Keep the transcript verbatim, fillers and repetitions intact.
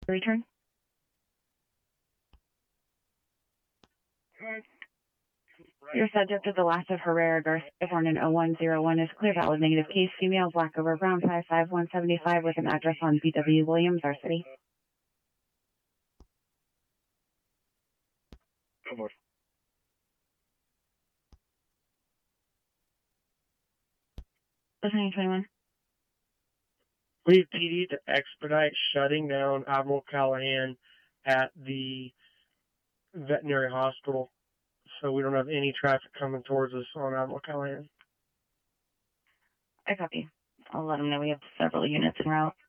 Return. Your subject of the last of Herrera Garcia, born in oh one oh one, is clear valid negative case, female, black over brown, five five, one seventy-five, with an address on B W Williams, our city. Come on. Listening twenty-one. We need P D to expedite shutting down Admiral Callahan at the veterinary hospital, so we don't have any traffic coming towards us on Admiral Callahan. I copy. I'll let them know we have several units en route.